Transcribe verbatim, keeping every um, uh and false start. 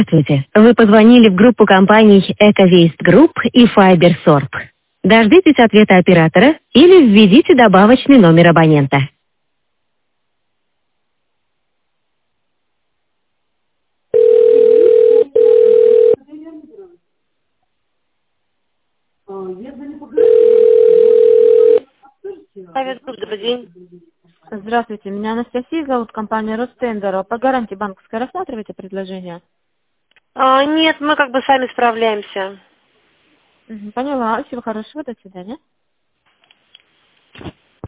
Здравствуйте. Вы позвонили в группу компаний EcoWaste Group и FiberSorb. Дождитесь ответа оператора или введите добавочный номер абонента. Павел, добрый день. Здравствуйте, меня Анастасия зовут, компания Ростендер. По гарантии банковской рассматриваете предложение? А, нет, мы как бы сами справляемся. Мгм, поняла. Всего хорошего, до свидания.